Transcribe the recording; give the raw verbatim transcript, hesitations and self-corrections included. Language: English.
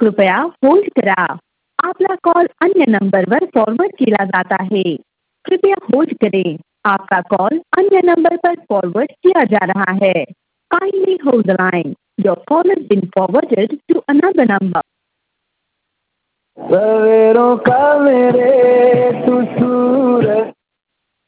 कृपया होल्ड करा. आपला कॉल अन्य नंबरवर फॉरवर्ड केला जात आहे. कृपया होल्ड करें. आपका कॉल अन्य नंबर पर फॉरवर्ड किया जा रहा है. Kindly hold the line. Your call has been forwarded to another number. सवेरों का मेरे तू सूरज